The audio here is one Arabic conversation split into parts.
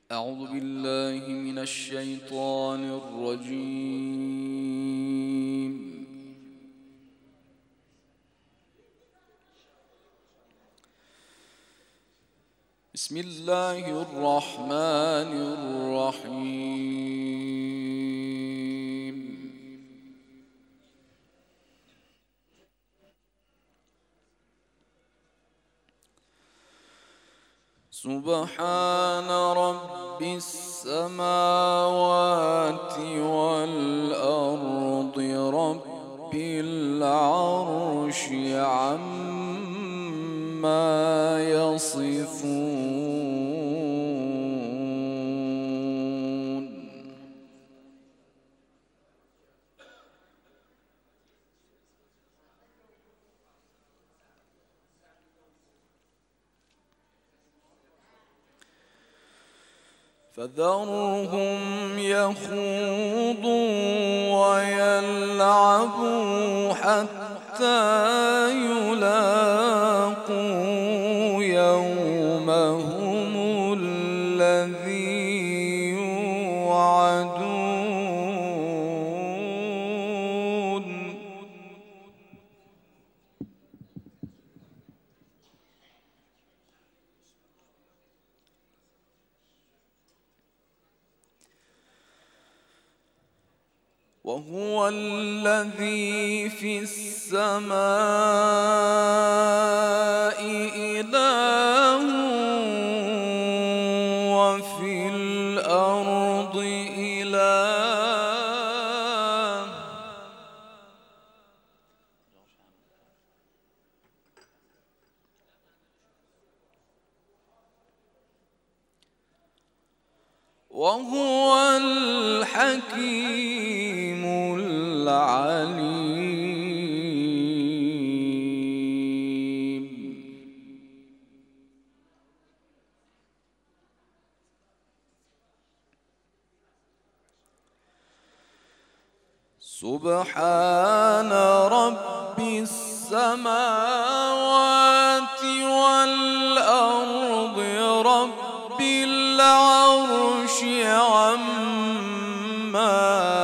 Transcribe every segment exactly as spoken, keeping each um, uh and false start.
أعوذ بالله من الشيطان الرجيم. بسم الله الرحمن الرحيم. سبحان رب السماوات والأرض رب العرش عما يصفون. فذرهم يخوضوا ويلعبوا حتى يلاقوا يومهم الذي يوعدون. وهو الذي في السماء إله وفي الأرض إله. وهو الحكيم العليم. سبحان رب السماوات والأرض رب العرش عما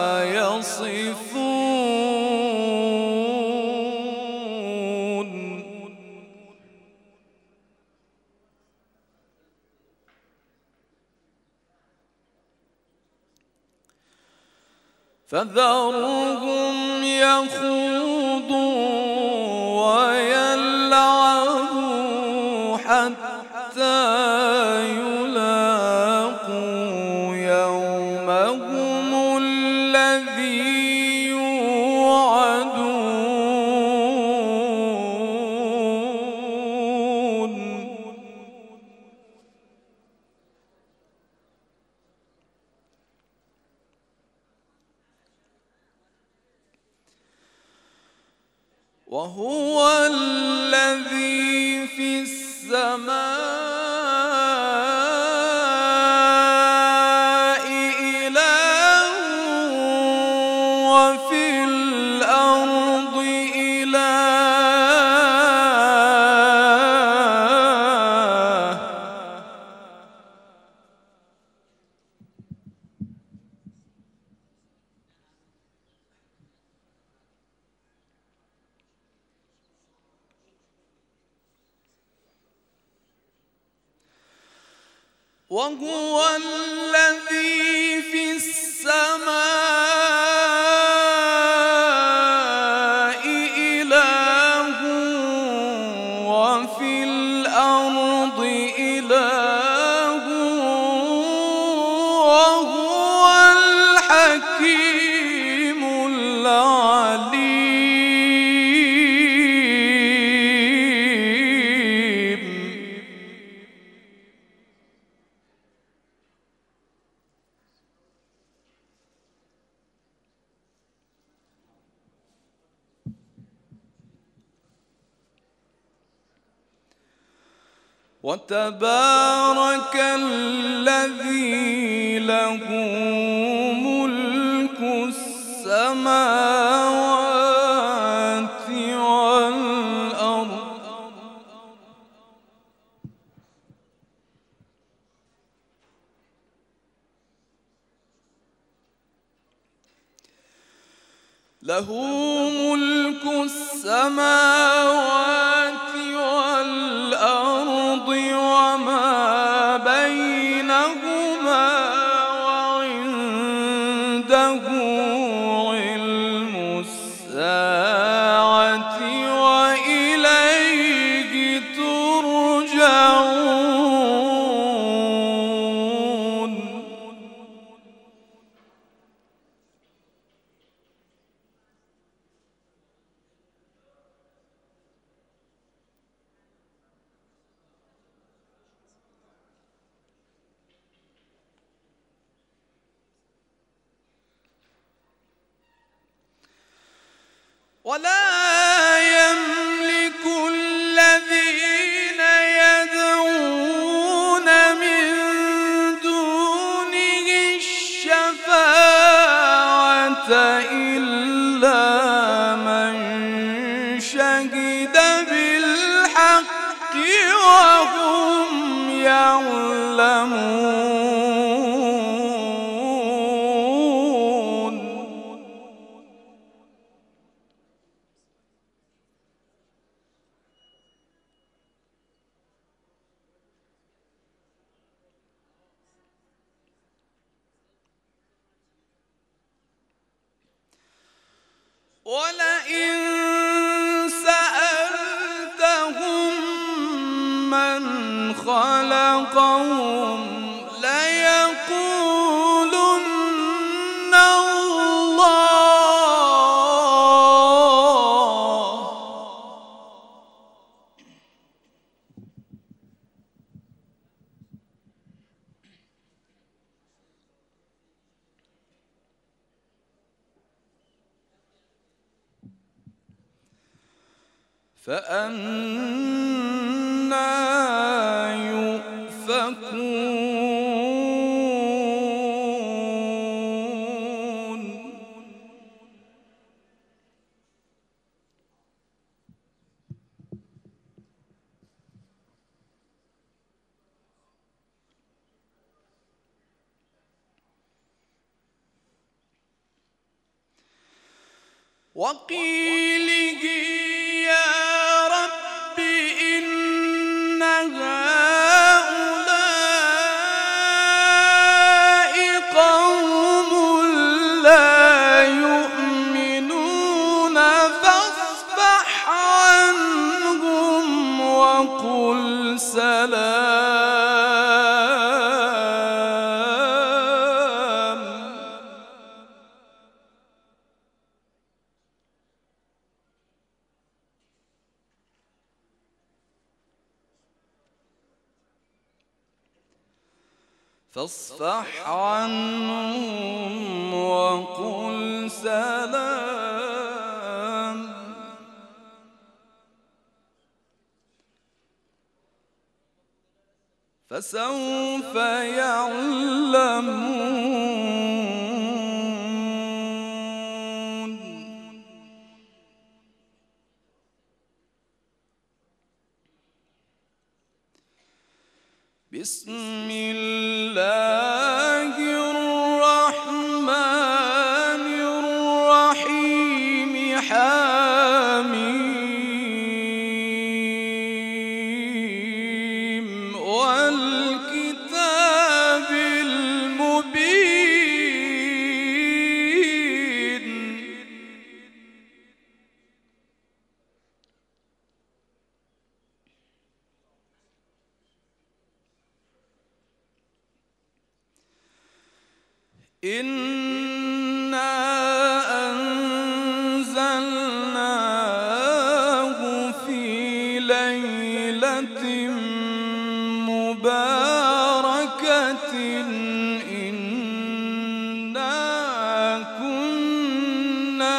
يصفون. فذرهم يخوضوا ويلعبوا حتى يلاقوا يومهم الذي يوعدون. وهو الذي في السماء إله وفي الأرض إله. وهو الذي في السماء إله وفي الأرض إله وهو الحكيم العليم. وتبارك الذي له ملك السماوات والأرض له ملك السماوات والأرض وما بينهما وعنده علم الساعة وإليه ترجعون. ولا يملك الذين يدعون من دونه الشفاعة إلا من شهد بالحق وهم يعلمون. ولئن سألتهم من خلقهم ليقولن الله. فأنى يؤفكون. وقيله يا رب إن هؤلاء قوم لا يؤمنون فاصفح عنهم وقل سلام. فاصفح عنهم وقل سلام. فسوف يعلمون. بسم الله الرحمن الرحيم. حميم والكتاب المبين. إنا أنزلناه في ليلة مباركة إنا كنا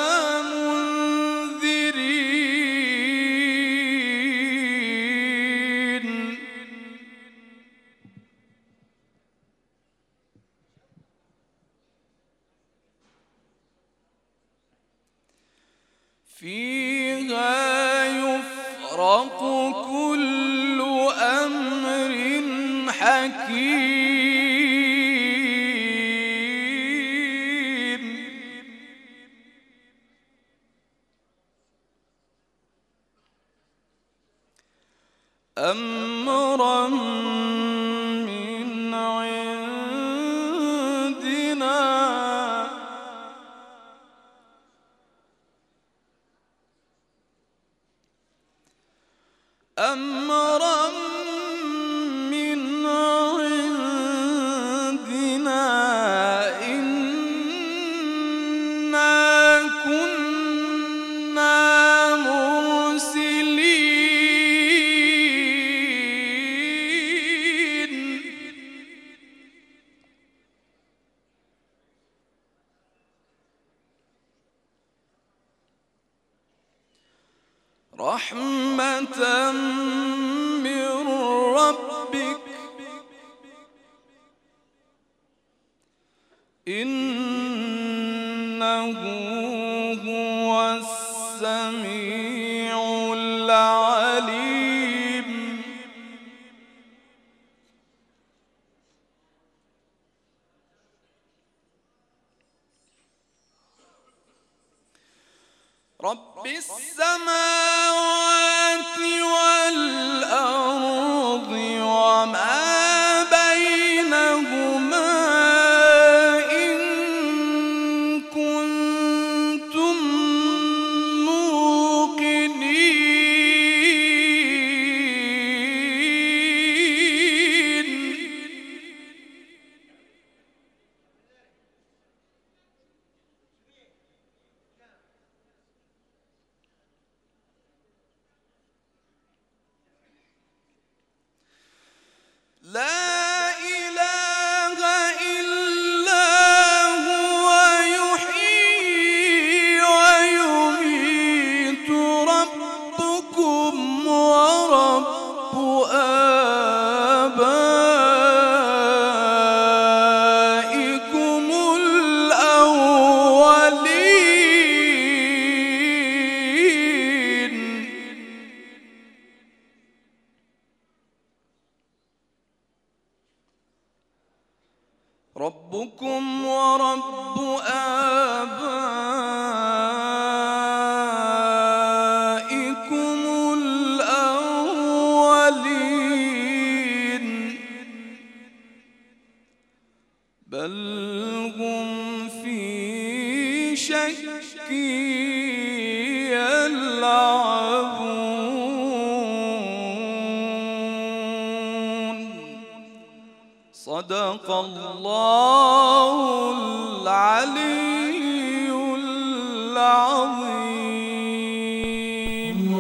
منذرين. فيها يفرق كل أمر حكيم. أمرا من عندنا إنا كنا مرسلين رحمة من ربك إنه هو السميع العليم رب السماوات والأرض وما بينهما إن كنتم موقنين لا إله إلا هو يحيي ويميت ربكم ورب آبائكم الأولين ربكم ورب آبائكم الأولين بل هم في شك يلعبون صدق الله العلي العظيم.